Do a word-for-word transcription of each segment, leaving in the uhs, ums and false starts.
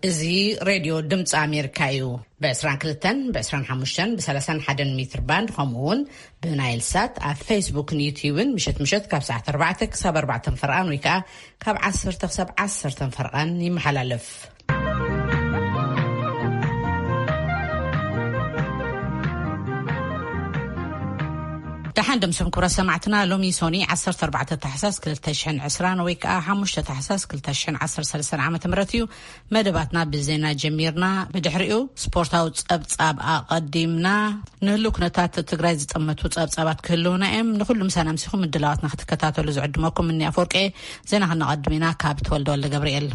እዚ ሬድዮ ድምፂ ኣሜሪካ እዩ በ22 በ25 በ31 ሜትር ባንድ ከምኡውን ብናይል ሳት ኣብ ፌስቡክን ዩቲዩብን ምሽት ምሽት ካብ ሰዓት ኣርባዕተ ክሳብ ኣርባዕተ ፍርቃን ወይ ከዓ ካብ ዓሰርተ ክሳብ ዓሰርተ ፍርቃን ይመሓላለፍ። دحين دمسم كرة سمعتنا لومي سوني عصر أربعة تحساس كل تشحن عسران ويكا حمش تحساس كل تشحن عصر سلسل عامة مرتيو مدباتنا بزينا جميرنا بدحريو سبورتاو تصاب تصاب قديمنا نهلوك نتات تقرايز تأمتو تصاب تصابات كلونا ام نقول مسانا مسيخو من دلواتنا ختكتاتو لزعد ماكم مني أفورك ايه زينا هنا قدمينا كابت والدول لقبريل.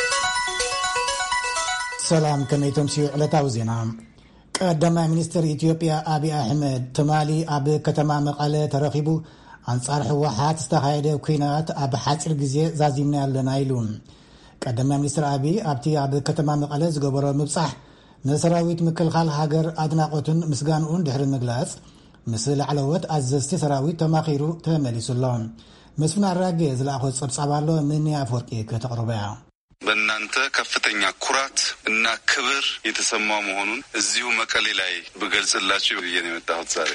سلام كميتم سيو علتاو زينا قدام منستر إثيوبيا أبي أحمد تمالي أبي كتما مقالة ترخيبو أنصار حوحات استخايدة وكينات أبي حاصر جزيء زازيمنا لنايلون قدام منستر أبي أبتي أبي كتما مقالة زقبرة مبصح نسراويت مكل خال هاجر أدناقوتن مسجانون دحر المجلس مثل علوات أزستي سراويت تماخيرو تمالي سلون مسفنا الراجز لأخذ صبصابالو مني أفوركي كتقربها በእናንተ ከፍተኛ ኩራት እና ክብር የተሰማው መሆኑን እዚሁ መቀሌ ላይ በገልጽላችሁ ብዬ ነው የመጣሁት ዛሬ።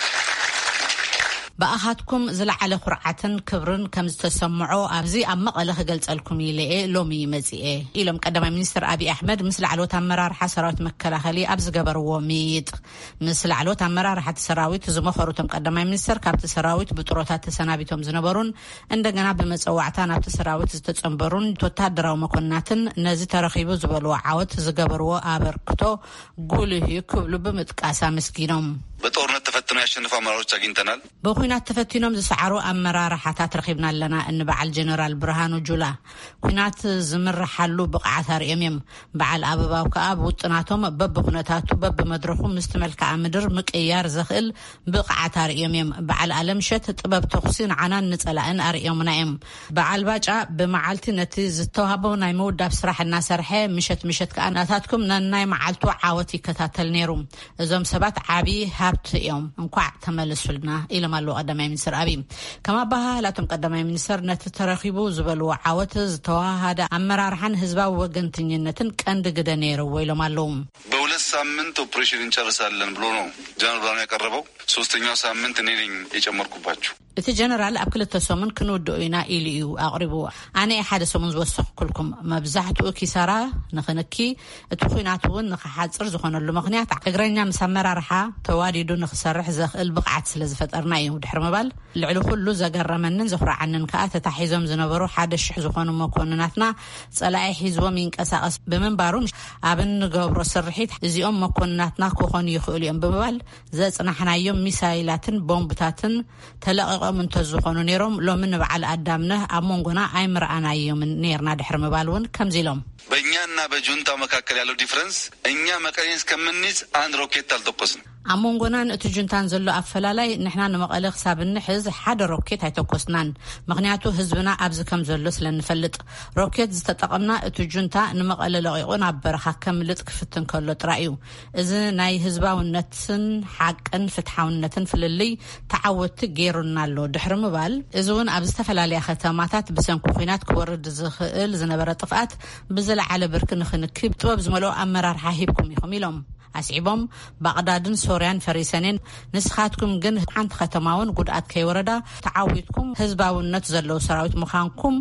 بأخذكم زلعل خرعة كبرن كم تسمعوا أبزي أما قاله جلسلكم يلئ لومي مزئ إلهم قدم منستر أبي أحمد مثل علوت مرار حسرات مكة خلي أبز جبر وميت مثل علوت مرار حت سراويت زمخروتم قدم منستر كابت سراويت بطروتات سنابيتهم زنبرون عندنا بمسوعتان أبت سراويت تتصنبرون تتدروا مكناتن نزي ترخيبو زبلوا عوت زجبروا أبركتو قوله يكبلوا بمتكاسا مسكينهم بطورنا تفتنوا يشنفوا مراروش أجنتنال بخوينات تفتنهم زسعروا أمرار حتى ترخيبنا لنا إن بعل جنرال برهانو جولا كوينات زمر حلو بقعة رئيميم بعل أبابا وكأب وطناتهم بب خناتاتو بب مدرخهم مستمل كعمدر مكيار زخل بقعة رئيميم بعل ألمشت طبب تخصين عنان نتسألين أرئيم نايم بعل باجة بمعالتي نتيز التوهبو نايمو داب سراح الناس رحي مشت مشت كأناتاتكم ناي معالتو عاوتي كتاتل نيروم زوم سبات عابي هابت يوم انقع تملسوا لنا إلى ما لو قدمي منستر أبي كما بها لا تقدمي منستر نتترخيبو زبلوا عاوتز تواهدا أمرار حن هزبا وقنتنينتن كاند قد نيرو ويلو مالوم بولس سامنت اوبريشن انشارسالن بلو نو جنرال برانو يقربو ሶስተኛው ሳምንት እኔ ነኝ የጨመርኩባችሁ እቲ ጀነራል ኣብ ክልተ ሰሙን ክንውድኡና ኢልዩ ኣቅሪቡ ኣነ ሓደ ሰሙን ዝወስኽ ኩልኩም መብዛሕትኡ ኪሳራ ንኽንኪ እቲ ኩናት እውን ንኽሓፅር ዝኾነሉ ምኽንያት እግረኛ ምስ ኣመራርሓ ተዋዲዱ ንኽሰርሕ ዘኽእል ብቕዓት ስለ ዝፈጠርና እዩ ድሕሪ ምባል ልዕሊ ኩሉ ዘገረመንን ዘኽርዓንን ከዓ ተታሒዞም ዝነበሩ ሓደ ሽሕ ዝኾኑ መኮንናትና ፀላኢ ሒዝዎም ይንቀሳቐስ ብምንባሩ ኣብ ንገብሮ ስርሒት እዚኦም መኮንናትና ክኾኑ ይኽእሉ እዮም ብምባል ዘፅናሕናዮም ሚሳይላትን ቦምብታትን ተለቀቆም እንተዝኾኑ ነይሮም ሎሚ ንበዓል ኣዳምነ ኣብ መንጎና ኣይምርኣናዮም ነርና ድሕሪ ምባልውን ከምዚሎም በእኛና በጁንታው መካከል ያለው ዲፈረንስ እኛ መቀሌን እስከምንይዝ አንድ ሮኬት አልተኮስንም ኣሞንጎናን እቲ ጁንታን ዘሎ ኣፈላላይ ንሕና ንመቐለ ክሳብ ንሕዝ ሓደ ሮኬት ኣይተኮስናን ምክንያቱ ህዝብና ኣብዚ ከም ዘሎ ስለንፈልጥ ሮኬት ዝተጠቐምና እቲ ጁንታ ንመቐለ ለቂቑ ናብ በረኻ ከምልጥ ክፍትን ከሎ ጥራይ እዩ እዚ ናይ ህዝባውነትን ሓቅን ፍትሓውነትን ፍልልይ ተዓወቲ ገይሩና ኣሎ ድሕሪ ምባል እዚ እውን ኣብ ዝተፈላለያ ከተማታት ብሰንኩ ኩናት ክወርድ ዝኽእል ዝነበረ ጥፍኣት ብዝለዓለ ብርኪ ንኽንክብ ጥበብ ዝመልኦ ኣመራርሓ ሂብኩም ኢኹም ኢሎም أسعبهم بغدادن سوريان فريسانين نسخاتكم جن حنت ختماون قد كيوردا تعودكم هزباون نتزلوا سراويت مخانكم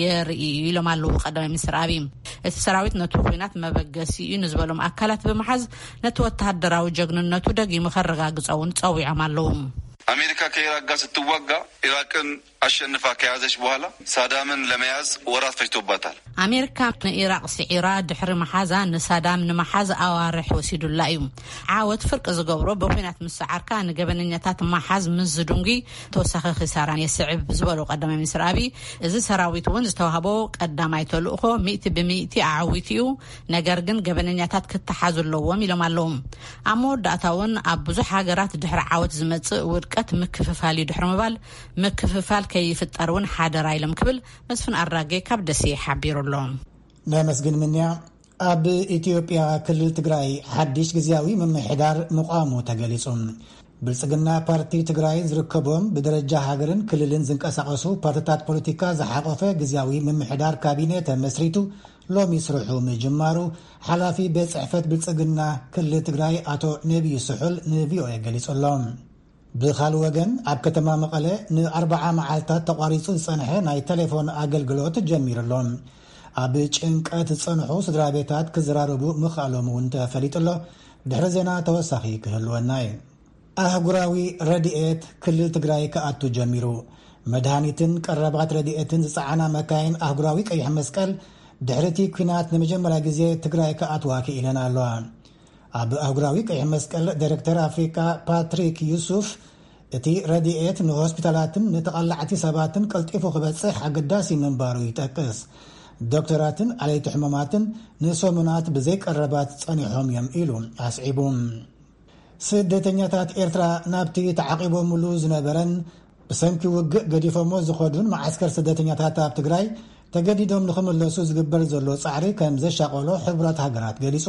يري لما لو قدام من سرابيم السراويت نتوخينات ما بقاسي نزبلهم أكلات بمحز نتوتها الدراو جغن نتو دقي مخرقا قصاون تصوي عمالهم أمريكا كإيراق قاست توقع إيراقن أشنفا كيازش بوهلا صدامن لمياز ورات فجتوباتال أمريكا إيراق سعيرا دحر محازا نصدام نمحاز أوارح وسيد اللايم عاود فرق زقبرو بوحينات مسعاركا نقبنينياتات محاز مزدونجي توسخ خساران يسعب زبالو قدامي من سرابي إذا سراويت ونز توهبو قدامي تلوخو مئت بمئتي أعويتيو نقرقن قبنينياتات كتحازو اللوام إلو مالوم أمور داتاون أبوزو حاقرات دحر عاود زمت وركات مكففالي دحر مبال مكففال كيف الترون حادر عيلم كبل مسفن أراجي كابدسي حبير اللهم نامسجن منيا أب إثيوبيا كل تجراي حديش جزاوي من محدار مقامو تجلسون ብልጽግና ፓርቲ ትግራይ ዝርከቦም ብደረጃ ሃገርን ክልልን ዝንቀሳቐሱ ፓርቲታት ፖለቲካ ዝሓቆፈ ግዚያዊ ምምሕዳር ካቢኔት ተመስሪቱ ሎሚ ስርሑ ምጅማሩ ሓላፊ ቤት ጽሕፈት ብልጽግና ክልል ትግራይ አቶ ነቢዩ ስሑል ንቪኦኤ ገሊጾሎም። ብኻልእ ወገን ኣብ ከተማ መቐለ ንኣርባዓ መዓልታት ተቋሪጹ ዝጸንሐ ናይ ቴሌፎን ኣገልግሎት ጀሚሩሎም። ኣብ ጭንቀት ዝጸንሑ ስድራ ቤታት ክዘራረቡ ምኽኣሎም እውን ተፈሊጡሎ። ድሕሪ ዜና ተወሳኺ ክህልወና እዩ። ኣህጉራዊ ረድኤት ክልል ትግራይ ከኣቱ ጀሚሩ። መድሃኒትን ቀረባት ረድኤትን ዝፀዓና መካይን ኣህጉራዊ ቀይሕ መስቀል ድሕርቲ ኩናት ንመጀመርያ ግዜ ትግራይ ከኣትዋ ክኢለን ኣለዋ። ኣብ ኣህጉራዊ ቀይሕ መስቀል ዳይሬክተር ኣፍሪካ ፓትሪክ ዩሱፍ እቲ ረድኤት ንሆስፒታላትን ንተቐላዕቲ ሰባትን ቀልጢፉ ክበፅሕ ኣገዳሲ ምንባሩ ይጠቅስ። ዶክተራትን ኣለይቲ ሕሙማትን ንሰሙናት ብዘይቀረባት ጸኒሖም እዮም ኢሉ ኣስዒቡ። ስደተኛታት ኤርትራ ናብቲ ተዓቂቦምሉ ዝነበረን ብሰንኪ ውግእ ገዲፎሞ ዝኸዱን ማዓስከር ስደተኛታት ኣብ ትግራይ ተገዲዶም ንኽምለሱ ዝግበር ዘሎ ጻዕሪ ከም ዘሻቐሎ ሕቡራት ሃገራት ገሊጹ።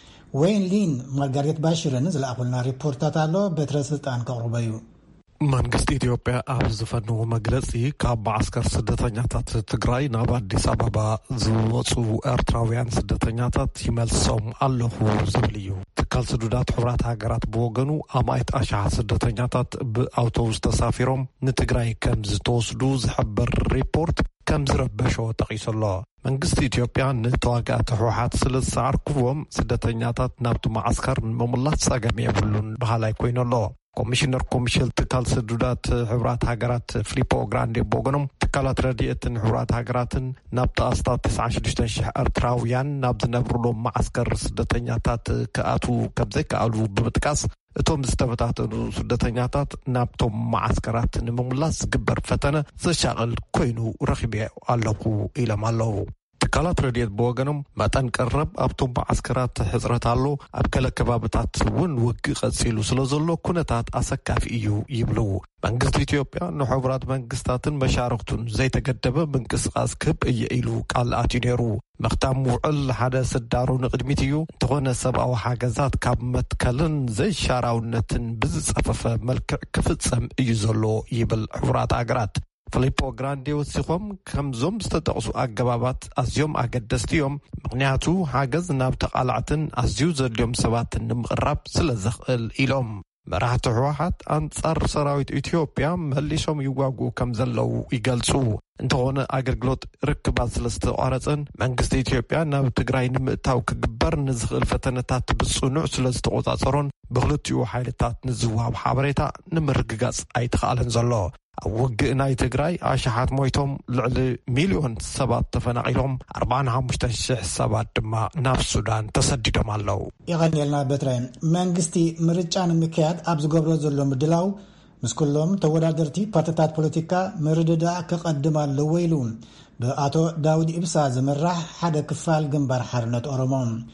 ወይን ሊን ማርጋሬት ባሽርን ዝለኣኹልና ሪፖርታት ኣሎ በትረ ስልጣን ከቕርበዩ። መንግስቲ ኢትዮጵያ ኣብ ዝፈንዎ መግለጺ ካብ ማዓስከር ስደተኛታት ትግራይ ናብ ኣዲስ ኣበባ ዝወፁ ኤርትራውያን ስደተኛታት ይመልሶም ኣለኹ ዝብል እዩ። ትካል ስዱዳት ሕቡራት ሃገራት ብወገኑ ኣማይት ኣሽሓት ስደተኛታት ብኣውቶቡስ ተሳፊሮም ንትግራይ ከም ዝተወስዱ ዝሕብር ሪፖርት ከም ዝረበሾ ጠቒሱሎ። መንግስቲ ኢትዮጵያ ንተዋጋእቲ ሕወሓት ስለ ዝሰዓርክዎም ስደተኛታት ናብቲ ማዓስከር ንምምላስ ፀገም የብሉን ባህላይ ኮይኑ ኣሎ። ኮሚሽነር ኮሚሽን ትካል ስዱዳት ሕቡራት ሃገራት ፊሊፖ ግራንዴ ቦገኖም ትካላት ረድኤትን ሕቡራት ሃገራትን ናብቲ ኣስታት ትስዓን ሽዱሽተን ሽሕ ኤርትራውያን ናብ ዝነብሩሎም ማዓስከር ስደተኛታት ክኣትዉ ከም ዘይከኣሉ ብምጥቃስ እቶም ዝተበታተኑ ስደተኛታት ናብቶም ማዓስከራት ንምምላስ ዝግበር ፈተነ ዘሻቕል ኮይኑ ረኺበ ኣለኹ ኢሎም ኣለዉ። ትካላት ረድኤት ብወገኖም መጠን ቀረብ ኣብቶም ማዓስከራት ሕፅረት ኣሎ። ኣብ ገለ ከባቢታት እውን ውግእ ቀፂሉ ስለ ዘሎ ኩነታት ኣሰካፊ እዩ ይብሉ። መንግስቲ ኢትዮጵያ ንሕቡራት መንግስታትን መሻርክቱን ዘይተገደበ ምንቅስቃስ ክህብ እየ ኢሉ ቃል ኣትዩ ነይሩ። መኽታም ውዕል ሓደ ስዳሩ ንቅድሚት እዩ እንተኾነ ሰብኣዊ ሓገዛት ካብ መትከልን ዘይሻራውነትን ብዝፀፈፈ መልክዕ ክፍፀም እዩ ዘሎ ይብል ሕቡራት ሃገራት። ፊሊፖ ግራንዴ ወሲኾም ከምዞም ዝተጠቕሱ ኣገባባት ኣዝዮም ኣገደስቲ እዮም። ምክንያቱ ሓገዝ ናብ ተቃላዕትን ኣዝዩ ዘድልዮም ሰባትን ንምቕራብ ስለ ዘኽእል ኢሎም። መራሕቲ ሕወሓት ኣንጻር ሰራዊት ኢትዮጵያ መሊሶም ይዋግኡ ከም ዘለው ይገልጹ። እንተኾነ ኣገልግሎት ርክባት ስለ ዝተቋረፀን መንግስቲ ኢትዮጵያ ናብ ትግራይ ንምእታው ክግበር ንዝኽእል ፈተነታት ብጽኑዕ ስለ ዝተቆፃፀሮን ብክልቲኡ ሓይልታት ንዝወሃብ ሓበሬታ ንምርግጋጽ ኣይተኻኣለን ዘሎ። ኣብ ውግእ ናይ ትግራይ ኣሽሓት ሞይቶም ልዕሊ ሚሊዮን ሰባት ተፈናቂሎም ኣርባዕን ሓሙሽተን ሽሕ ሰባት ድማ ናብ ሱዳን ተሰዲዶም ኣለው። ይቐኒልና በትራይ መንግስቲ ምርጫ ንምክያድ ኣብ ዝገብሮ ዘሎ ምድላው ምስ ኩሎም ተወዳደርቲ ፓርቲታት ፖለቲካ ምርድዳእ ክቐድም ኣለዎ ኢሉ ብኣቶ ዳውድ ኢብሳ ዝምራሕ ሓደ ክፋል ግንባር ሓርነት ኦሮሞ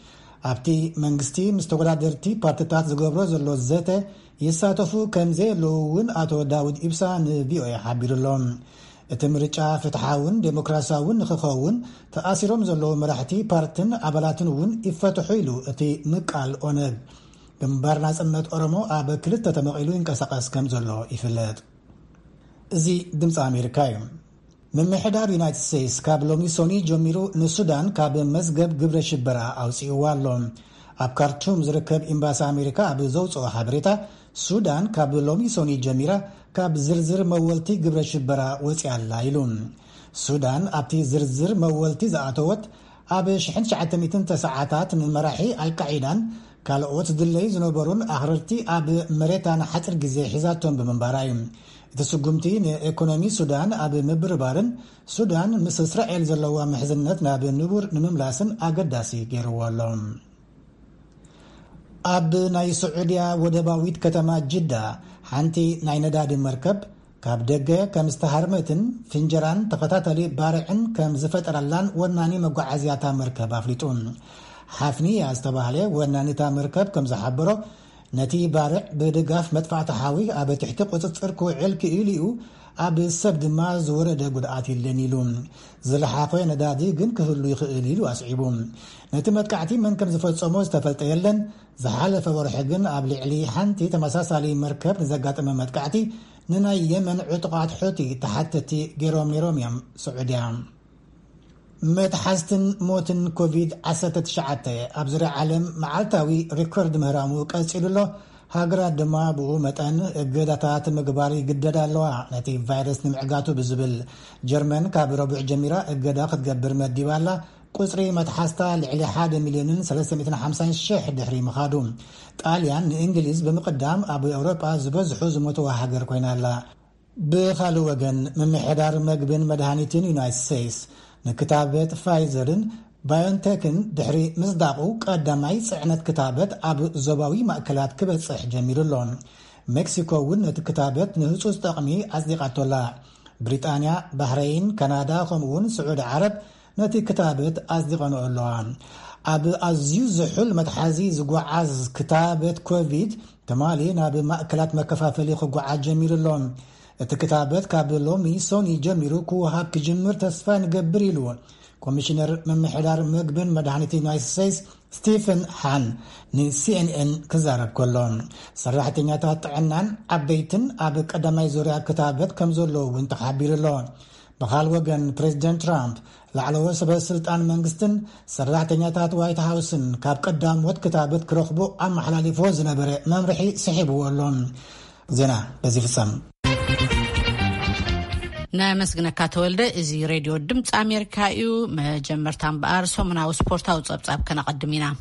ኣብቲ መንግስቲ ምስ ተወዳደርቲ ፓርቲታት ዝገብሮ ዘሎ ዘተ ይሳተፉ ከምዘየለዉ እውን ኣቶ ዳውድ ኢብሳ ንቪኦኤ ሓቢሩሎም። እቲ ምርጫ ፍትሓውን ዴሞክራሲያውን ንክኸውን ተኣሲሮም ዘለዉ መራሕቲ ፓርቲን ኣባላትን እውን ይፈትሑ ኢሉ እቲ ምቃል ኦነግ ግንባር ናጽነት ኦሮሞ ኣብ ክልተ ተመቒሉ ይንቀሳቐስ ከም ዘሎ ይፍለጥ። እዚ ድምፂ ኣሜሪካ እዩ። ምምሕዳር ዩናይትድ ስቴትስ ካብ ሎሚ ሶኒ ጀሚሩ ንሱዳን ካብ መዝገብ ግብረ ሽበራ ኣውፂእዋ ኣሎ። ኣብ ካርቱም ዝርከብ ኤምባሲ ኣሜሪካ ኣብ ዘውፅኦ ሓበሬታ ሱዳን ካብ ሎሚ ሶኒ ጀሚራ ካብ ዝርዝር መወልቲ ግብረ ሽበራ ወፂኣላ ኢሉ። ሱዳን ኣብቲ ዝርዝር መወልቲ ዝኣተወት ኣብ ሽሕን ትሽዓተ ሚእትን ተሰዓታት ንመራሒ ኣልቃዒዳን ካልኦት ድለይ ዝነበሩን ኣኽረርቲ ኣብ መሬታን ሓፂር ግዜ ሒዛቶም ብምንባራ እዩ። እቲ ስጉምቲ ንኢኮኖሚ ሱዳን ኣብ ምብርባርን ሱዳን ምስ እስራኤል ዘለዋ ምሕዝነት ናብ ንቡር ንምምላስን ኣገዳሲ ገይርዎ ኣሎ። ኣብ ናይ ስዑድያ ወደባዊት ከተማ ጅዳ ሓንቲ ናይ ነዳዲ መርከብ ካብ ደገ ከም ዝተሃርመትን ፍንጀራን ተኸታተሊ ባርዕን ከም ዝፈጠረላን ወናኒ መጓዓዝያታ መርከብ ኣፍሊጡ። ሓፍኒያ ዝተባህለ ወናኒታ መርከብ ከም ዝሓበሮ ነቲ ባርዕ ብድጋፍ መጥፋዕቲ ሓዊ ኣብ ትሕቲ ቁፅፅር ክውዕል ክኢሉ እዩ ኣብ ሰብ ድማ ዝወረደ ጉድኣት የለን ኢሉ ዝለሓፈ ነዳዲ ግን ክህሉ ይኽእል ኢሉ ኣስዒቡ ነቲ መጥቃዕቲ መን ከም ዝፈጸሞ ዝተፈልጠ የለን ዝሓለፈ ወርሒ ግን ኣብ ልዕሊ ሓንቲ ተመሳሳሊ መርከብ ንዘጋጠመ መጥቃዕቲ ንናይ የመን ዕጡቓት ሑቲ ተሓተቲ ገይሮም ነይሮም እዮም ስዑድያ መትሓዝትን ሞትን ኮቪድ ዓሰርተ ትሽዓተ ኣብ ዙርያ ዓለም መዓልታዊ ሪኮርድ ምህራሙ ቀፂሉ ኣሎ ሃገራት ድማ ብኡ መጠን እገዳታት ምግባር ይግደድ ኣለዋ ነቲ ቫይረስ ንምዕጋቱ ብዝብል ጀርመን ካብ ረቡዕ ጀሚራ እገዳ ክትገብር መዲባ ኣላ ቁፅሪ መትሓዝታ ልዕሊ ሓደ ሚልዮንን ሰለስተ ሚእትን ሓምሳን ሽሕ ድሕሪ ምኻዱ ጣልያን ንእንግሊዝ ብምቕዳም ኣብ ኤውሮጳ ዝበዝሑ ዝሞትዋ ሃገር ኮይና ኣላ ብኻልእ ወገን ምምሕዳር መግብን መድሃኒትን ዩናይትድ ስቴትስ ንክታበት ፋይዘርን ባዮንቴክን ድሕሪ ምጽዳቁ ቀዳማይ ጽዕነት ክታበት ኣብ ዞባዊ ማእከላት ክበጽሕ ጀሚሩሎ ሜክሲኮ እውን ነቲ ክታበት ንህጹጽ ጠቕሚ ኣጽዲቓቶላ ብሪጣንያ ባህረይን ካናዳ ከምኡውን ስዑድ ዓረብ ነቲ ክታበት ኣጽዲቐንኦ ኣለዋ ኣብ ኣዝዩ ዝሑል መትሓዚ ዝጓዓዝ ክታበት ኮቪድ ተማሊ ናብ ማእከላት መከፋፈሊ ክጓዓዝ ጀሚሩሎ እቲ ክታበት ካብ ሎሚ ሶኒ ጀሚሩ ክወሃብ ክጅምር ተስፋ ንገብር ኢሉ ኮሚሽነር ምምሕዳር ምግብን መድሃኒት ዩናይትድ ስቴትስ ስቲፈን ሃን ንሲኤንኤን ክዛረብ ከሎ ሰራሕተኛታት ጥዕናን ዓበይትን ኣብ ቀዳማይ ዙርያ ክታበት ከም ዘለዎ እውን ተሓቢሩ ኣሎ ብኻል ወገን ፕሬዚደንት ትራምፕ ላዕለወ ሰበስልጣን መንግስትን ሰራሕተኛታት ዋይት ሃውስን ካብ ቀዳሞት ክታበት ክረኽቡ ኣመሓላሊፎ ዝነበረ መምርሒ ስሒብዎ ኣሎ ዜና በዚ ፍጸም ናይ መስግነካ ተወልደ እዚ ሬድዮ ድምፂ ኣሜሪካ እዩ መጀመርታ እምበኣር ሰሙናዊ ስፖርታዊ ፀብጻብ ከነቐድም ኢና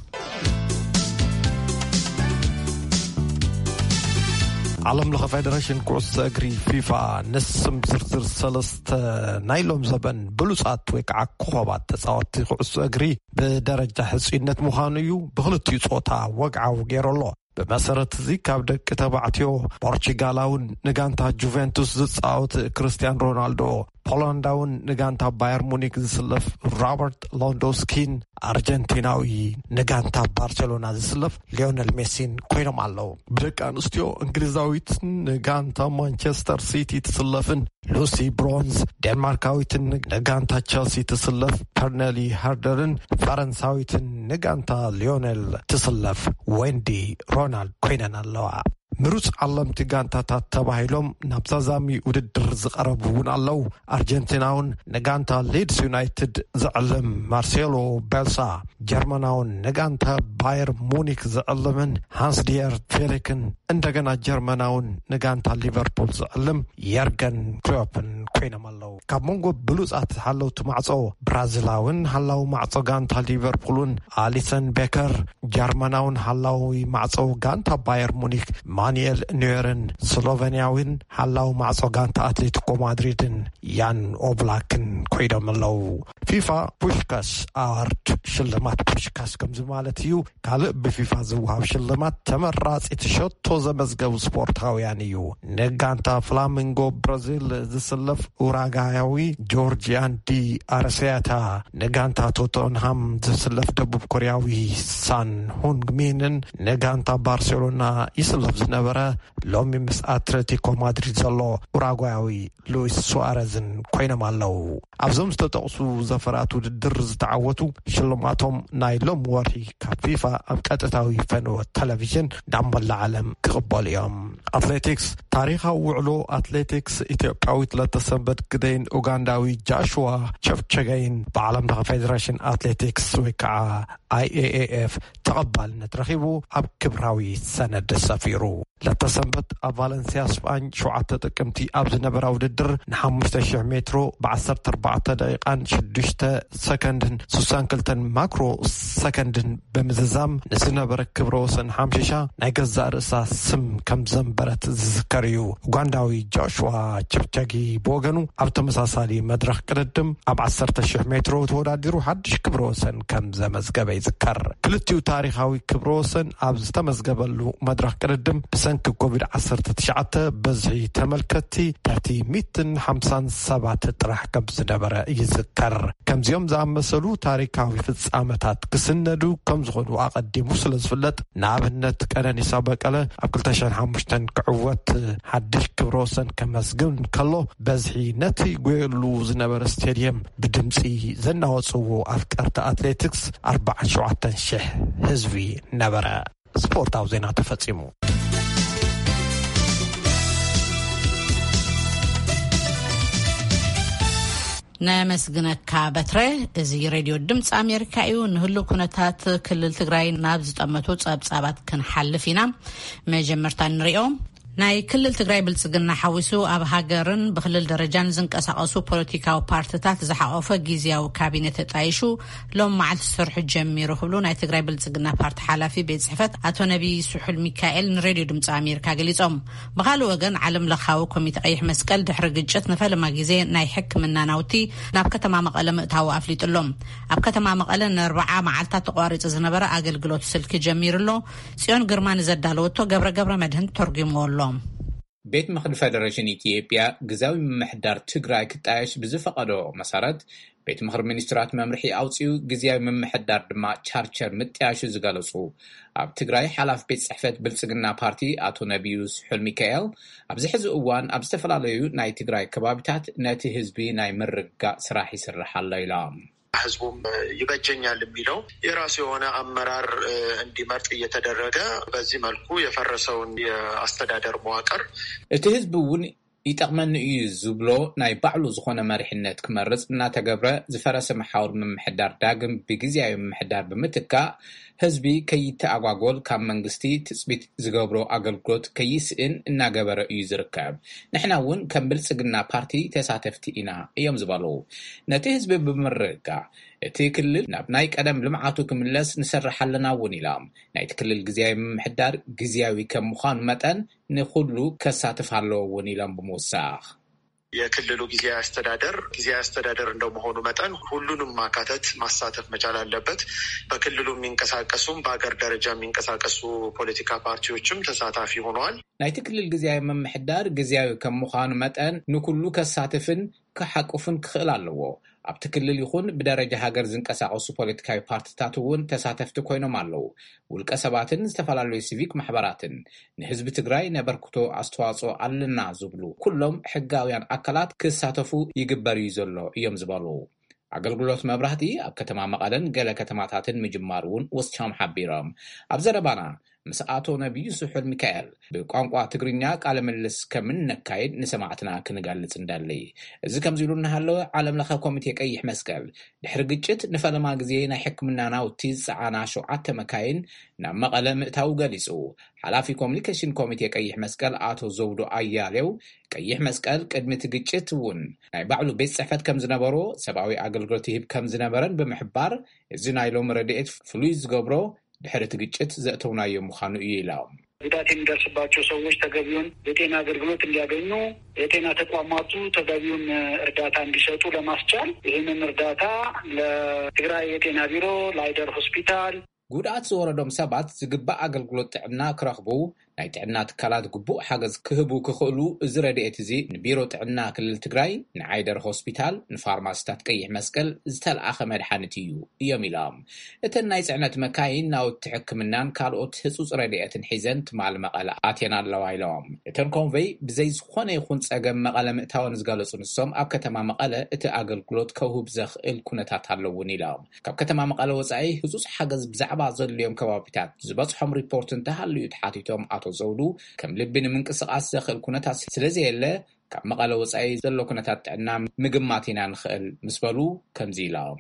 ዓለም ለኸ ፌደሬሽን ኩዕሶ እግሪ ፊፋ ንስም ዝርዝር ሰለስተ ናይሎም ዘበን ብሉፃት ወይ ከዓ ኮኸባት ተፃወቲ ኩዕሶ እግሪ ብደረጃ ሕፅነት ምዃኑ እዩ ብክልቲኡ ፆታ ወግዓዊ ገይረሎ በመሰረት እዚ ካብ ደቂ ተባዕትዮ ፖርቹጋላውን ንጋንታ ጁቬንቱስ ዝፃወት ክርስቲያን ሮናልዶ ፖላንዳውን ንጋንታ ባየር ሙኒክ ዝስለፍ ሮበርት ሎንዶስኪን ኣርጀንቲናዊ ንጋንታ ባርሴሎና ዝስለፍ ሊዮነል ሜሲን ኮይኖም ኣለዉ ብደቂ ኣንስትዮ እንግሊዛዊት ንጋንታ ማንቸስተር ሲቲ ትስለፍን ሉሲ ብሮንዝ ዴንማርካዊትን ንጋንታ ቸልሲ ትስለፍ ፐርነሊ ሃርደርን ፈረንሳዊትን ንጋንታ ሊዮነል ትስለፍ ዌንዲ ሮናልድ ኮይነን ኣለዋ ምሩጽ ዓለምቲ ጋንታታት ተባሂሎም ናብ ተዛሚ ውድድር ዝቐረቡ እውን ኣለው ኣርጀንቲናውን ንጋንታ ሊድስ ዩናይትድ ዝዕልም ማርሴሎ ቤልሳ ጀርመናውን ንጋንታ ባየር ሙኒክ ዝዕልምን ሃንስ ዲየር ፌሊክን እንደገና ጀርመናውን ንጋንታ ሊቨርፑል ዝዕልም የርገን ክሎፕን ኮይኖም ኣለው ካብ መንጎ ብሉጻት ሓለውቲ ማዕጾ ብራዚላውን ሓላዊ ማዕጾ ጋንታ ሊቨርፑልን አሊሰን ቤከር ጀርመናውን ሓላዊ ማዕጾ ጋንታ ባየር ሙኒክ ማኑኤል ኒውየርን ስሎቬንያውን ሓላዊ ማዕጾ ጋንታ አትሌቲኮ ማድሪድን ያን ኦብላክን ኮይኖም ኣለው ፊፋ ፑሽካሽ ኣዋርድ ሽልማት ፑሽካሽ ከምዚ ማለት እዩ ካልእ ብፊፋ ዝውሃብ ሽልማት ተመራጺ ሸቶ ዘመዝገቡ ስፖርታውያን እዩ ንጋንታ ፍላሚንጎ ብራዚል ዝስለፍ ኡራጋያዊ ጆርጂያን ዲ አርሴታ ንጋንታ ቶተንሃም ዝስለፍ ደቡብ ኮሪያዊ ሳን ሁንግሚንን ንጋንታ ባርሴሎና ይስለፍ ዝነበረ ሎሚ ምስ አትሌቲኮ ማድሪድ ዘሎ ኡራጓያዊ ሉዊስ ሱዋሬዝን ኮይኖም ኣለው ኣብዞም ዝተጠቕሱ ዘፈራት ውድድር ዝተዓወቱ ሽልማቶም ናይ ሎም ወርሒ ካብ ፊፋ ኣብ ቀጥታዊ ፈንወት ቴሌቪዥን ዳመላ ዓለም ክቕበሉ እዮም አትሌቲክስ ታሪኻዊ ውዕሎ አትሌቲክስ ኢትዮጵያዊት ለተሰንበት ግደይን ኡጋንዳዊ ጃሽዋ ቸፕቸገይን ብዓለም ለኸ ፌዴሬሽን አትሌቲክስ ወይ ከዓ አይ ኤ ኤ ኤፍ ተቐባልነት ረኺቡ ኣብ ክብራዊ ሰነድ ሰፊሩ ለተሰንበት ኣብ ቫለንሲያ ስፓኝ ሸውዓተ ጥቅምቲ ኣብ ዝነበረ ውድድር ንሓሙሽተ ሽሕ ሜትሮ ብዓሰርተ ኣርባዕተ ደቂቃን ሽዱሽተ ሰከንድን ስሳን ክልተን ማክሮ ሰከንድን ብምዝዛም ንዝነበረ ክብረ ወሰን ሓምሽሻ ናይ ገዛእ ርእሳ ስም ከም ዘንበረት ዝዝከር እዩ ኡጋንዳዊ ጆሽዋ ቸፕቸጊ ብወገኑ ኣብ ተመሳሳሊ መድረኽ ቅድድም ኣብ ዓሰርተ ሽሕ ሜትሮ ተወዳዲሩ ሓድሽ ክብረ ወሰን ከም ዘመዝገበ ይዝከር ክልቲኡ ታሪኻዊ ክብረ ወሰን ኣብ ዝተመዝገበሉ መድረኽ ቅድድም ብሰንኪ ኮቪድ ዓሰርተ ትሽዓተ በዝሒ ተመልከቲ ተርቲ ሚእትን ሓምሳን ሰባት ጥራሕ ከም ዝነበረ ይዝከር ከምዚኦም ዝኣመሰሉ ታሪካዊ ፍጻመታት ክስነዱ ከም ዝኾኑ ኣቀዲሙ ስለ ዝፍለጥ ንኣብነት ቀነኒሳ በቀለ ኣብ ክልተ ሸሕን ሓሙሽተን ክዕወት ሓድሽ ክብረ ወሰን ከመስግን ከሎ በዝሒ ነቲ ጎየሉ ዝነበረ ስቴድየም ብድምፂ ዘናወፅዎ ኣፍቀርቲ ኣትሌቲክስ ኣርባዓን ሸውዓተን ሽሕ ህዝቢ ነበረ። ስፖርታዊ ዜና ተፈጺሙ። ነመስግነካ በትረ እዚ ሬድዮ ድምፂ ኣሜሪካ እዩ። ንህሉ ኩነታት ክልል ትግራይ ናብ ዝጠመቱ ጸብጻባት ክንሓልፍ ኢና። መጀመርታ ንሪኦም ናይ ክልል ትግራይ ብልጽግና ሓዊሱ ኣብ ሃገርን ብክልል ደረጃን ዝንቀሳቐሱ ፖለቲካዊ ፓርቲታት ዝሓቆፈ ጊዜያዊ ካቢኔት ተጣይሹ ሎም መዓልቲ ስርሑ ጀሚሩ ክብሉ ናይ ትግራይ ብልጽግና ፓርቲ ሓላፊ ቤት ጽሕፈት ኣቶ ነቢይ ስሑል ሚካኤል ንሬድዮ ድምፂ ኣሜሪካ ገሊጾም። ብኻልእ ወገን ዓለም ለኻዊ ኮሚቴ ቀይሕ መስቀል ድሕሪ ግጭት ንፈለማ ግዜ ናይ ሕክምና ናውቲ ናብ ከተማ መቐለ ምእታዊ ኣፍሊጡሎም። ኣብ ከተማ መቐለ ንኣርባዓ መዓልታት ተቋሪጹ ዝነበረ ኣገልግሎት ስልኪ ጀሚሩሎ። ጽዮን ግርማ ንዘዳለወቶ ገብረ ገብረ መድህን ተርጉምዎሎ። ቤት ምክሪ ፌደሬሽን ኢትዮጵያ ግዛዊ ምምሕዳር ትግራይ ክጣየሽ ብዝፈቀዶ መሰረት ቤት ምክሪ ሚኒስትራት መምርሒ ኣውፂኡ ግዝያዊ ምምሕዳር ድማ ቻርቸር ምጥያሹ ዝገለጹ ኣብ ትግራይ ሓላፊ ቤት ጽሕፈት ብልጽግና ፓርቲ ኣቶ ነቢዩ ስሑል ሚካኤል ኣብዚ ሕዚ እዋን ኣብ ዝተፈላለዩ ናይ ትግራይ ከባቢታት ነቲ ህዝቢ ናይ ምርጋእ ስራሕ ይስራሕ ኣሎ ኢሎም። ህዝቡም ይበጀኛል የሚለው የራሱ የሆነ አመራር እንዲመርጥ እየተደረገ በዚህ መልኩ የፈረሰውን የአስተዳደር መዋቅር እቲ ህዝቡን ይጠቅመን እዩ ዝብሎ ናይ ባዕሉ ዝኾነ መሪሕነት ክመርጽ እና ተገብረ ዝፈረሰ መሓውር ምምሕዳር ዳግም ብግዚያዊ ምምሕዳር ብምትካ ህዝቢ ከይተኣጓጎል ካብ መንግስቲ ትጽቢት ዝገብሮ አገልግሎት ከይስእን እናገበረ እዩ ዝርከብ። ንሕና እውን ከም ብልጽግና ፓርቲ ተሳተፍቲ ኢና እዮም ዝበሉ። ነቲ ህዝቢ ብምርጋ እቲ ክልል ናብ ናይ ቀደም ልምዓቱ ክምለስ ንሰርሕ ኣለና እውን ኢሎም። ናይቲ ክልል ግዝያዊ ምምሕዳር ግዝያዊ ከም ምዃኑ መጠን ንኹሉ ከሳትፍ ኣለዎ እውን ኢሎም ብምውሳኽ የክልሉ ጊዜያዊ አስተዳደር ጊዜያዊ አስተዳደር እንደመሆኑ መጠን ሁሉንም ማካተት ማሳተፍ መቻል አለበት። በክልሉ የሚንቀሳቀሱም በአገር ደረጃ የሚንቀሳቀሱ ፖለቲካ ፓርቲዎችም ተሳታፊ ሆነዋል። ናይቲ ክልል ጊዜያዊ ምምሕዳር ጊዜያዊ ከም ምዃኑ መጠን ንኩሉ ከሳትፍን ክሓቁፍን ክኽእል ኣለዎ። ኣብቲ ክልል ይኹን ብደረጃ ሃገር ዝንቀሳቐሱ ፖለቲካዊ ፓርቲታት እውን ተሳተፍቲ ኮይኖም ኣለዉ። ውልቀ ሰባትን ዝተፈላለዩ ሲቪክ ማሕበራትን ንህዝቢ ትግራይ ነበርክቶ ኣስተዋጽኦ ኣለና ዝብሉ ኩሎም ሕጋውያን አካላት ክሳተፉ ይግበር እዩ ዘሎ እዮም ዝበሉ። አገልግሎት መብራህቲ ኣብ ከተማ መቐለን ገለ ከተማታትን ምጅማር እውን ወስቻም ሓቢሮም። ኣብ ዘረባና ምስ ኣቶ ነቢዩ ስሑል ሚካኤል ብቋንቋ ትግርኛ ቃለ ምልልስ ከምንካይድ ንሰማዕትና ክንገልጽ እንዳለይ። እዚ ከምዚ ኢሉ እናሃለወ ዓለም ለኸ ኮሚቴ ቀይሕ መስቀል ድሕሪ ግጭት ንፈለማ ግዜ ናይ ሕክምና ናውቲ ዝፀዓና ሸውዓተ መካይን ናብ መቐለ ምእታው ገሊጹ። ሓላፊ ኮሙኒኬሽን ኮሚቴ ቀይሕ መስቀል ኣቶ ዘውዱ ኣያሌው ቀይሕ መስቀል ቅድሚ እቲ ግጭት እውን ናይ ባዕሉ ቤት ጽሕፈት ከም ዝነበሮ ሰብኣዊ አገልግሎት ይህብ ከም ዝነበረን ብምሕባር እዚ ናይ ሎሚ ረድኤት ፍሉይ ዝገብሮ ድሕሪ እቲ ግጭት ዘእተውናዮ ምዃኑ እዩ ኢሎም። ጉዳት የሚደርስባቸው ሰዎች ተገቢውን የጤና አገልግሎት እንዲያገኙ የጤና ተቋማቱ ተገቢውን እርዳታ እንዲሰጡ ለማስቻል ይህንን እርዳታ ለትግራይ የጤና ቢሮ፣ ለአይደር ሆስፒታል ጉዳት ዝወረዶም ሰባት ዝግባእ አገልግሎት ጥዕና ክረኽቡ ናይ ጥዕና ትካላት ግቡእ ሓገዝ ክህቡ ክኽእሉ እዚ ረድኤት እዚ ንቢሮ ጥዕና ክልል ትግራይ፣ ንዓይደር ሆስፒታል፣ ንፋርማሲታት ቀይሕ መስቀል ዝተለኣኸ መድሓኒት እዩ እዮም ኢሎም። እተን ናይ ጽዕነት መካይን ናውቲ ሕክምናን ካልኦት ህጹጽ ረድኤትን ሒዘን ትማል መቐለ ኣትየን ኣለዋ ኢሎም። እተን ኮንቨይ ብዘይ ዝኾነ ይኹን ፀገም መቐለ ምእታወን ዝገለጹ ንሶም ኣብ ከተማ መቐለ እቲ አገልግሎት ከውህብ ዘኽእል ኩነታት ኣለውን ኢሎም። ካብ ከተማ መቐለ ወጻኢ ህጹጽ ሓገዝ ብዛዕባ ዘድልዮም ከባቢታት ዝበፅሖም ሪፖርት እንተሃልዩ ተሓቲቶም ኣቶ ዘውዱ ከም ልቢ ንምንቅስቃስ ዘኽእል ኩነታት ስለዘየለ ካብ መቐለ ወጻኢ ዘሎ ኩነታት ጥዕና ምግማት ኢና ንኽእል ምስ በሉ ከምዚ ኢሎም።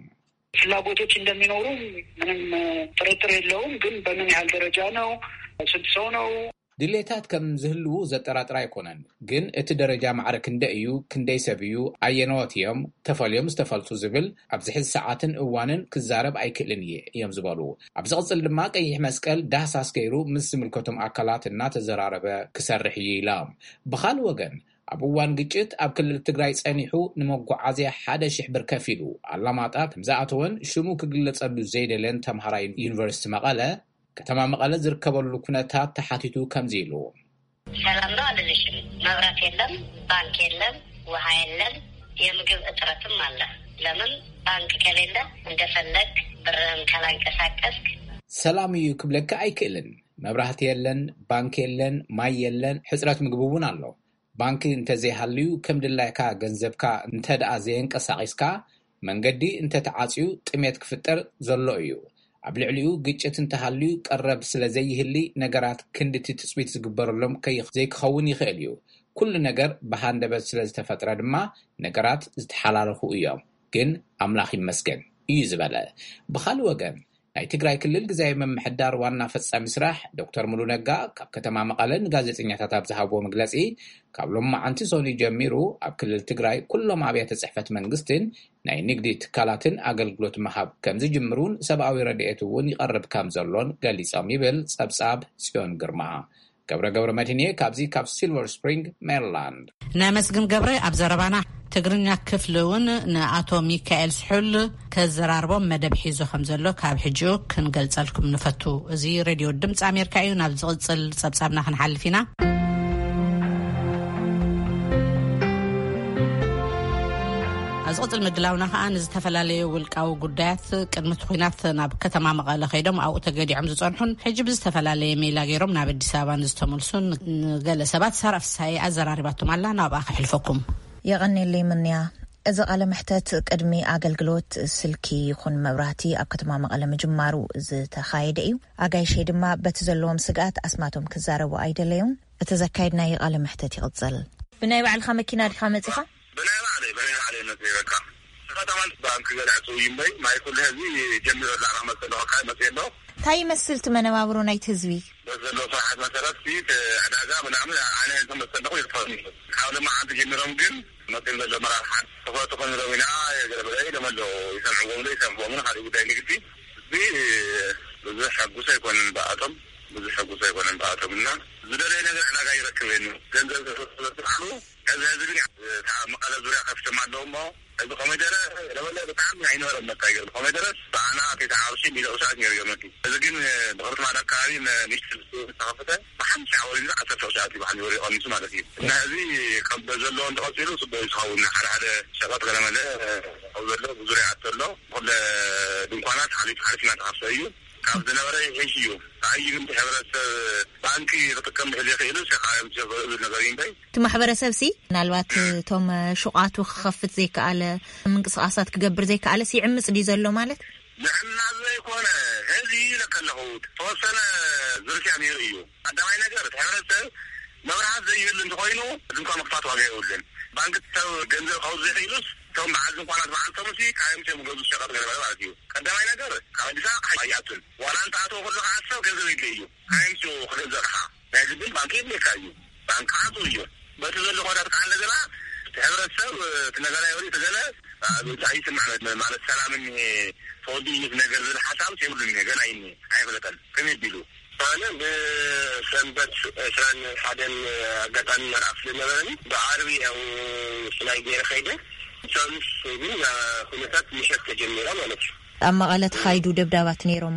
ፍላጎቶች እንደሚኖሩ ምንም ጥርጥር የለውም። ግን በምን ያህል ደረጃ ነው? ስንት ሰው ነው? ድሌታት ከም ዝህልው ዘጠራጥራ ኣይኮነን። ግን እቲ ደረጃ ማዕረ ክንደይ እዩ፣ ክንደይ ሰብ እዩ፣ ኣየነወት እዮም ተፈልዮም ዝተፈልጡ ዝብል ኣብዚ ሕዚ ሰዓትን እዋንን ክዛረብ ኣይክእልን እየ እዮም ዝበሉ። ኣብ ዝቕፅል ድማ ቀይሕ መስቀል ዳህሳስ ገይሩ ምስ ዝምልከቶም ኣካላት እናተዘራረበ ክሰርሕ እዩ ኢሎም። ብኻልእ ወገን ኣብ እዋን ግጭት ኣብ ክልል ትግራይ ጸኒሑ ንመጓዓዝያ ሓደ ሽሕ ብር ከፊሉ ኣላማጣ ከምዝኣተወን ሽሙ ክግለጸሉ ዘይደለን ተምሃራይ ዩኒቨርሲቲ መቐለ ከተማ መቐለ ዝርከበሉ ኩነታት ተሓቲቱ ከምዚ ኢሉ። ሰላም ነው አልልሽም። መብራት የለም፣ ባንክ የለም፣ ውሃ የለም፣ የምግብ እጥረትም አለ። ለምን ባንክ ከሌለ እንደፈለግ ብርን ካላንቀሳቀስክ ሰላም ይክብለካ አይክልን መብራህት የለን ባንክ የለን ማይ የለን ሕጽረት ምግቡውን አሎ ባንክ እንተዘይሃልዩ ከምድላይካ ገንዘብካ እንተደኣ ዘየንቀሳቂስካ መንገዲ እንተተዓጽዩ ጥሜት ክፍጠር ዘሎ እዩ ኣብ ልዕሊኡ ግጭት እንተሃልዩ ቀረብ ስለዘይህሊ ነገራት ክንድቲ ትጽቢት ዝግበረሎም ከይክኸውን ይኽእል እዩ ኩሉ ነገር በሃንደበት ስለዝተፈጥረ ድማ ነገራት ዝተሓላለኹ እዮም ግን አምላኽ ይመስገን እዩ ዝበለ ብኻልእ ወገን ናይ ትግራይ ክልል ግዜያዊ መምሕዳር ዋና ፈጻሚ ስራሕ ዶክተር ሙሉ ነጋ ካብ ከተማ መቐለን ጋዜጠኛታት ኣብ ዝሃብዎ መግለጺ ካብ ሎማዓንቲ ሶኒ ጀሚሩ ኣብ ክልል ትግራይ ኩሎም ኣብያተ ጽሕፈት መንግስትን ናይ ንግዲ ትካላትን ኣገልግሎት መሃብ ከም ዝጅምሩን ሰብኣዊ ረድኤት እውን ይቐርብ ከም ዘሎን ገሊጾም ይብል ጸብጻብ ጽዮን ግርማ ገብረ ገብረ መድህኔ ካብዚ ካብ ሲልቨር ስፕሪንግ ሜሪላንድ ናመስግን ገብረ ኣብ ዘረባና ትግርኛ ክፍል እውን ንኣቶ ሚካኤል ስሑል ከዘራርቦም መደብ ሒዙ ከም ዘሎ ካብ ሕጂ ክንገልጸልኩም ንፈቱ እዚ ሬድዮ ድምፂ ኣሜሪካ እዩ ናብ ዝቕጽል ጸብጻብና ክንሓልፍ ኢና ዝቕጽል ምድላውና ከዓ ንዝተፈላለዩ ውልቃዊ ጉዳያት ቅድሚት ኩናት ናብ ከተማ መቐለ ኸይዶም ኣብኡ ተገዲዖም ዝጸንሑን ሕጂ ብዝተፈላለየ ሜላ ገይሮም ናብ ኣዲስ አበባ ዝተመልሱን ገለ ሰባት ሳራፍሳይ ኣዘራሪባቶም ኣላ ናብኣ ክሕልፈኩም يغني منيا إذا قال محتاج قدمي أجلجلوت سلكي يكون مبراتي أبكت مع مقالة مجمّارو إذا تخايد إيو أجاي شيء ما بتزلهم سجات أسمعتهم كزارة وأيد اليوم أتذكرنا يقال محتاج يغزل بناي وعلى الخامة كنا الخامة إخا بناي عليه بناي عليه نتيجة طبعا بانك جالعتو يمبي ما يكون هذه جميع العلامات اللي هكاي مثلا تاي مثلت من مابرو ناي تزوي بس لو صاحب مثلا في عداجة بنعمل أنا أنتم مصدقوا يفهمون حاول ما عند جميعهم جن مثلا لما راح فقط كنا روينا يجرب لي لما لو يسمعون لي يسمعون هذه بداية نجتي في بزح حقوس يكون بعضهم بزح حقوس يكون بعضهم لنا زدنا نقدر على غير كوينه جنزل تحلو هذا هذا مقالة زوريا خفت مع دوما الخميدرة لما بتعب عينه ربنا كاير الخميدرة فأنا في تعاوشين بيدا وساعد يومكي إذا كن بغرت مع دكارين نشتغل ثقافته ما حد يحاول يعطي توسعات بحال يوري أو نسمع ذي هذه قد بزلون تقصيره صدق يسخون على هذا شغلات كلام له أو زلوا بزوري عطله ولا دكانات حليف حليفنا تعصيه كابدنا وراي هيشيو أي يوم تحضر بانكي رتكم هذي خيلو سخايم جبر النجارين ده تم حضر سبسي نالوات توم شقات وخفت زيك على من قصاصات كجبر زيك على سي عمس دي زلوا مالك نحن هذا يكون هذه لك النهود توصلنا زرت يعني يو عندما ينجر تحضر سب ما راح زي اللي نخوينه دكان مقطع واقع يقولن بانك تو جنزل خوز زي خيلوس تو معزم قناة معزم تومسي كايم شيء مجوز الشغل غير بلا عادي عندما ينجر كمان دفاع حياتون ولا أنت عطوا كل حاسة وجنزل يجيو كايم شو خلص رحى لكن بانك يبني كايو بانك عطوا يو بس إذا اللي قدرت عن لجلا تحضر السب تنجلا يوري تجلا بتعيش مع مع السلام إني فودي نجر الحساب شيء بدي نجر عيني عيب لكن كم يديلو أنا بسنبت شان حدن قطن رأفل مثلاً بعربي أو سلاي غير خيدة شانس من خمسات مشت تجميرا مالك أما قالت خايدو دبدابات نيرم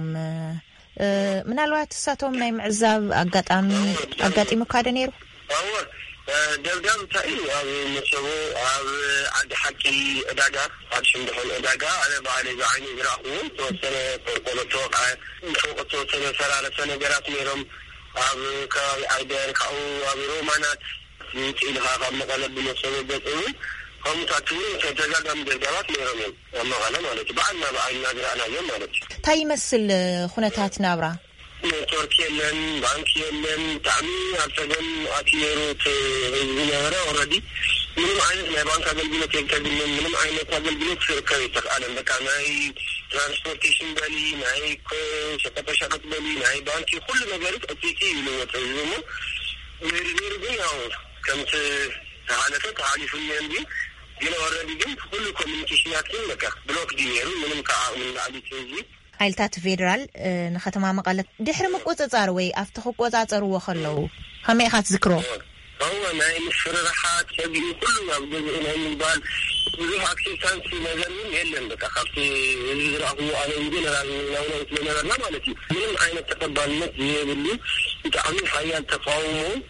من الوقت ساتهم نايم عزاب أقطعمي أقطعي مكادة نيرو أول دبداب تاي أو مسوو أو عند حكي أداجا عشان دخل أداجا أنا بعد بعيني جراحون توصل قلتوك فوق توصل سرعة سنة جرات ميرم أو كأيدر كأو أو رومانات إلها قام قلب بمسوو بتقول هم تاتون تجاهل من دبدابات ميرم أما غلا مالك بعد ما بعيننا جرانا يوم مالك تاي مثل خناتات نابرا تركيا لن بانكيا لن تعمي أرتجم أتيروت زنارة أوردي من عين ما بانك قبل بنوك يكتبون من عين قبل بنوك شركة أنا مكاناي ترانسبورتيشن بالي ناي شقة شقة بالي ناي بانكي كل مجالات أتيكي لو تجربوا غير غير غير كنت تعالفت تعالي في اليوم جينا أوردي جم كل كوميونيكيشنات كلك بلوك دينيرو من كا من عدي تيجي عيلتات فيدرال نختمها مقالة دحر مقوطة صاروي أفتحوا قوطة صاروا وخلوا هم يخات ذكروا هو نايم الشرحات يبي كل ما بدي نايم البال بدي أكثر كان في نظرين يلهم بك خاطي يزرعوا على يدنا لو لو تمنى لا مالتي من أين تقبل نت يبلي تعمل حياة تفاهم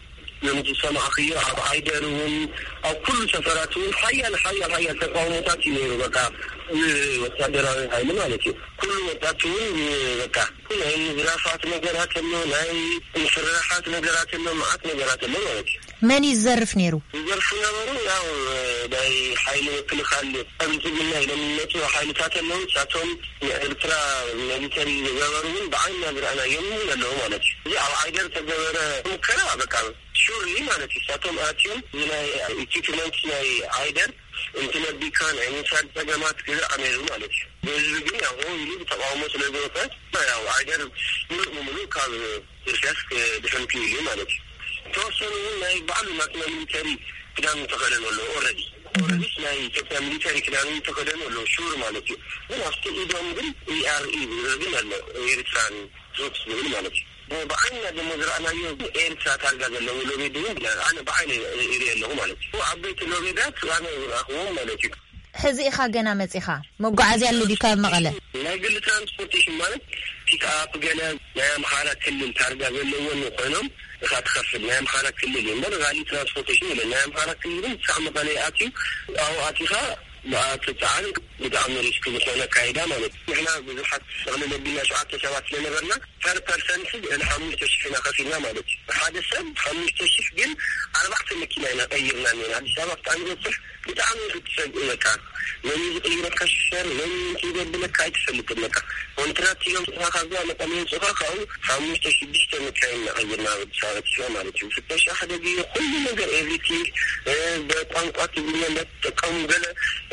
لمجي سمع خير على عيدرهم أو كل سفراتهم حيا حيا حيا تقاومات ينيروا بقى وتقدروا هاي مالتي كل وقتهم بقى كل هاي جرافات مجرات إنه هاي مفرحات مجرات إنه معات مجرات إنه مالتي من يزرف نيرو يزرف نيرو يا باي حيل كل خالي أبي تقولنا إذا من نتوى حيل كاتلهم ساتهم الترا ميليتري جبرون بعيننا برأنا يوم ولا هو مالتي على عيدر تجبر مكرا بقى شو اللي مالتي ساتهم آتيهم من إكتمنت ناي عيدر انتنا بيكان يعني صار تجمعات كذا عملوا مالتي بالجميع هو اللي بتقاوم مثل الجروبات ما يا عيدر ملو ملو كان الشخص بحنكي اللي مالتي توصلوا ناي بعض ما كنا ميليتري كنا متقدم ولا أوريدي أوريدي ناي كنا ميليتري كنا متقدم ولا شور مالتي ونفس إيدهم بال إي آر إي بالرجل ولا إيرتران تروكس بال مالتي وبعيننا بمزرعة أنا يوم إيرترا تارجع لو لو بيدين أنا بعيني إيري اللي هو مالتي وعبيت اللوجيدات وأنا هو مالتي حزي إخا جنا متإخا مقعزي اللي بيكاب مغلى لا يقول ترانسبورتيشن مالت تيك أب جنا نعم حارة كل تارجع لو ونقولهم إخا تخفض نعم حارة كل يوم بس غالي ترانسبورتيشن ولا نعم حارة كل يوم سام طلي آتي أو آتيها ما تتعال بدعم ريسك مثلا كايدا مالت إحنا بزحت أنا نبينا شعات سوات لنا برنا فر برسنت الحمل تشفينا خفينا مالت حادثة حمل تشف جن على وقت المكينة غيرنا من هذا السبب تعمل صح بدعم ريسك مكان من يقدر يكشر من يقدر لك كايد فلت لك وانترات يوم تاخذوا مثلا صفقه حمل تشبيش مكان غيرنا بساعات شو مالت وفتش أحد يجي كل مجال everything بطنقات اللي تقوم بلا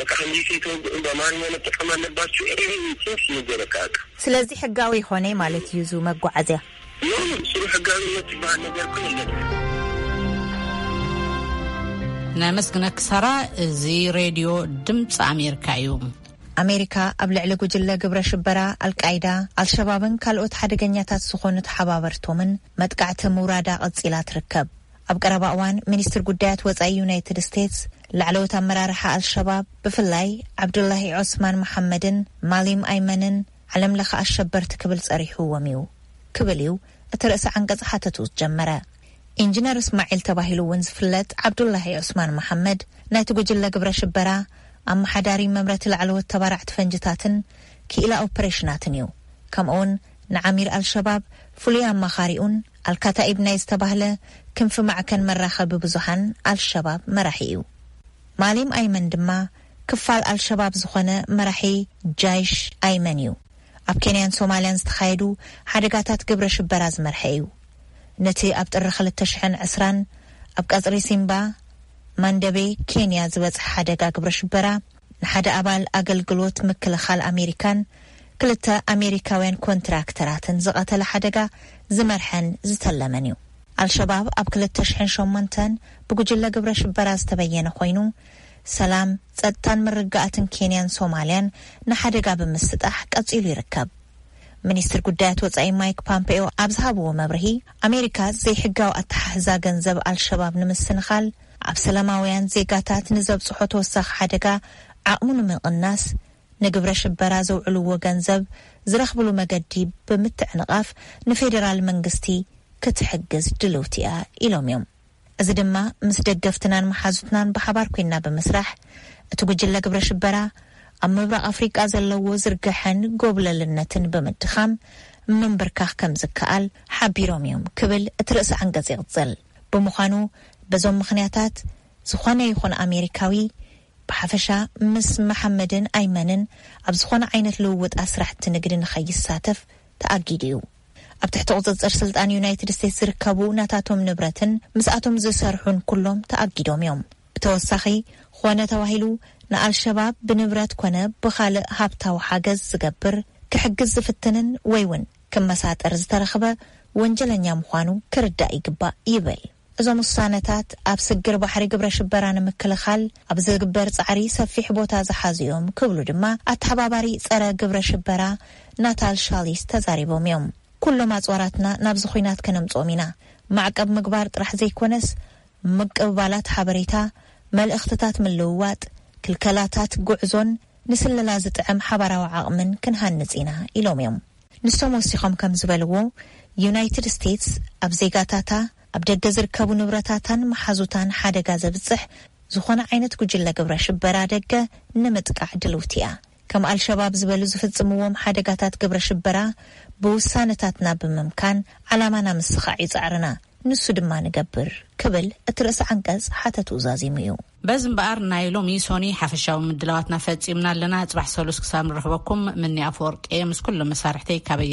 ስለዚህ ሕጋዊ ሆነ ማለት ይዙ መጓዓዝያ ነው ሕጋዊ ነው ነገር ኩል نمسكنك سرا زي راديو دمص أمريكا يوم أمريكا قبل على جل جبر شبرا القاعدة الشبابن كالوت حدقنيات سخونة حبابرتومن متقعت مرادة أصيلات ركب أبقرب أوان منستر قدات وزاي يونايتد ستيتس لعلوت مرارحة الشباب بفلاي عبد الله عثمان محمدن ماليم أيمنن علم لخ الشبر تكبل صريحو وميو كبليو اترأس عن قصحاتتو جمرا إنجنير اسماعيل تباهلو ونز فلت عبد الله عثمان محمد ناتو جل قبر شبرا أما حداري ممرت العلوت تبارعت فنجتاتن كي إلى أوبريشناتنيو كمون نعمير الشباب فليان مخاريون الكتائب نايز تباهله كم في معكن مراخب بزحن الشباب مرحيو ماليم أيمن دما كفال الشباب زخنة مرحي جيش أيمنيو أبكينيان سوماليان استخايدو حدقاتات قبر شبراز مرحيو نتي أبت الرخل التشحن عسران أبقى سيمبا ماندبي كينيا زوز حدقا قبر شبرا نحد أبال أقل قلوت مكل خال أمريكان كلتا أمريكاوين كونتراكتراتن زغات لحدقا زمرحن زتلمنيو الشباب أبكل التشحن شومنتن بقجل قبر شبراز تبين خوينو سلام صدتان من رقاءتن كينيان سوماليان نحدقا بمستطح قصيل يركب منستر قدات وزاي مايك بامبيو أبزهابو مبرهي أمريكا زي حقاو أتحزا جنزب الشباب نمسنخال أبسلاماويان زي قاتات نزب صحوت وساق حدقا عقمون من الناس نقبر شبرازو علو جنزب زرخبلو مقدي بمتعنقاف نفيدرال منقستي كتحجز دلوتيا إلوم يوم أزدما مسدقفتنان محازتنان بحبار كوينا بمسرح اتوجل قبر شبرا أما برا أفريقيا زلو زرقحن قبل لنتن بمدخام من بركاخ كم زكال حبيروم يوم كبل اترأس عن قزيغ زل بمخانو بزوم مخنياتات زخوانا يخون أمريكاوي بحفشا مس محمدن أيمنن أبزخوانا عينت لوود أسرح تنقرن خي الساتف تأقيديو أبتحت أغزز أرسلت أن يونايتد ستيتس ركبو ناتاتهم نبرتن مسأتهم زسارحون كلهم تأقيدهم يوم بتوسخي خوانا تواهلو نقال شباب بنبرات كونه بخالق هابتا وحاجز زقبر كحجز زفتنن ويون كما ساعت أرز ترخبه وانجلن يامخوانو كردائي قبا يبل إذا مصانتات أبسقر بحري قبر شبران مكالخال أبزقبر تعري سفيح بوتا زحازيوم كبلو دما أتحباباري سارة قبر شبرا ناتال شاليس تزاريبوم يوم كل ما زواراتنا نابز خوينات كنمزومينا معقب مقبار رح زي كونس مقب بالات حبريتا مال اختتات من اللوات كالكالاتات قعزون نسل لازت عم حبرا وعاقمن كنهانزينا إلوم يوم نسوم وسيخم كم زبالوو يونايتد ستيتس أبزيقاتاتا ኣብ ደገ ዝርከቡ ንብረታትን መሓዙታን ሓደጋ ዘብጽሕ ዝኾነ ዓይነት ጉጅለ ግብረ ሽበራ ደገ ንምጥቃዕ ድልውቲ እያ ከም አልሸባብ ዝበሉ ዝፍጽምዎም ሓደጋታት ግብረ ሽበራ ብውሳነታትና ብምምካን ዓላማና ምስኻዕ ይጻዕርና ንሱ ድማ ንገብር ክብል እትርእስ አንቀጽ ሓተቱ ዛዚሙ እዩ በዝምባር ናይ ሎሚ ሶኒ ሓፈሻዊ ምድላዋትና ፈጺምና ኣለና ጽባሕ ሰሉስ ክሳብ ንረኽበኩም ምንያ ፈወርቄ ምስ ኩሉ መሳርሕተይ ካበ